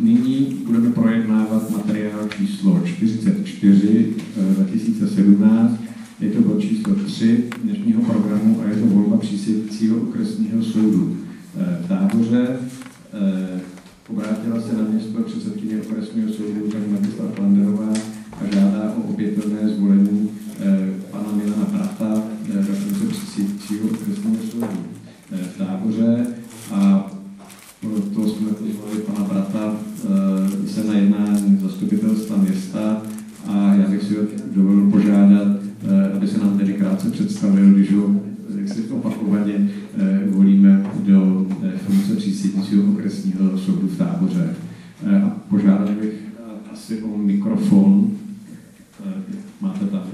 nyní budeme projednávat materiál číslo 44 2017. Je to bod číslo 3 dnešního programu a je to volba přísedícího okresního soudu v Táboře. Obrátila se na město předsedkyně okresního soudu paní Magistrát Flanderová a žádá o opětovné zvolení pana Milana Brata do funkce přísedícího okresního soudu v Táboře. A proto jsme pozvali pana Brata se na jednání zastupitelstva města a já bych si ho dovolil požádat, aby se nám tedy krátce představil, když ho opakovaně volíme do funkce přísedícího okresního soudu v Táboře. A požádal bych asi o mikrofon. Máte tam.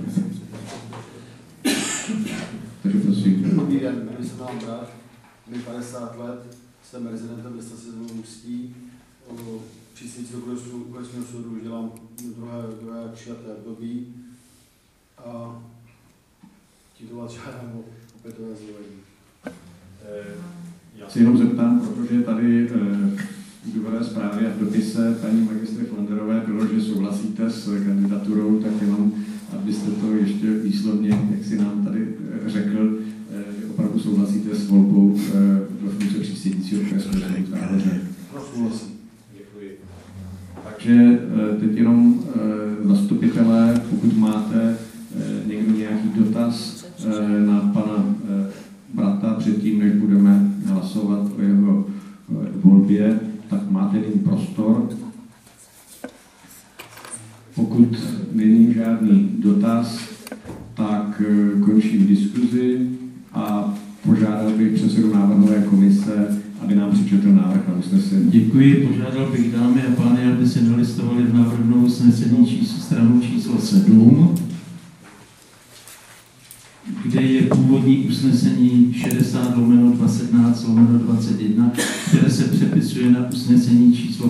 Takže prosím. Dobrý den, jmenuji se Milan Brat, mi 50 let, jsem rezidentem města Ústí. Přísedícího okresního soudu už dělám druhé přijaté období a tímto vás žádám o opětové zvolení. Já si jenom zeptám, protože tady v důvodové zprávě a v dopise paní magistry Flanderové bylo, že souhlasíte s kandidaturou, tak jenom, abyste to ještě výslovně, jak si nám tady řekl, že opravdu souhlasíte s volbou do funkce přísedícího okresního soudu v Táboře. Souhlasím. Děkuji. Takže teď jenom zastupitelé, pokud máte někdo nějaký dotaz na pana Brata předtím, než budeme hlasovat o jeho volbě, tak máte nyní prostor. Pokud není žádný dotaz, tak končím diskuzi a požádal bych předsedu návrhové komise, aby nám přečetl návrh na usnesení. Děkuji, požádal bych dámy a pány, aby se dolistovali v návrhu usnesení stranu číslo 7, kde je původní usnesení 60/2017/21, které se přepisuje na usnesení číslo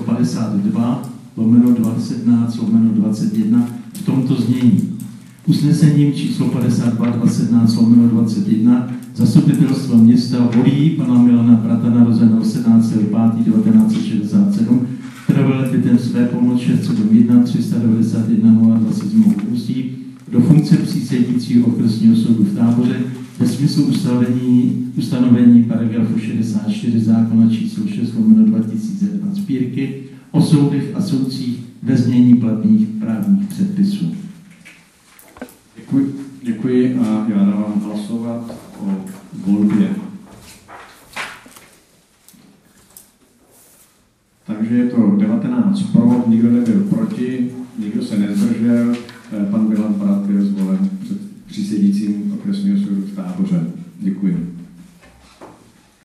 52/2017/21 v tomto znění. Usnesením číslo 52/2017/21 zastupitelstvo města volí pana Milana Brata, narozeného 17.5.1967, který byl epitetem své pomoc 671 391 027 Ústí, do funkce přísedícího okresního soudu v Táboře ve smyslu ustanovení paragrafu 64 zákona číslo 6/2002 Sbírky o soudech a soudcích ve znění platných právních předpisů. Děkuji a já dávám hlasovat o volbě. Takže je to 19 pro, nikdo nebyl proti, nikdo se nezdržel. Pan Milan Brat je zvolen před přísedícím okresního soudu v Táboře. Děkuji.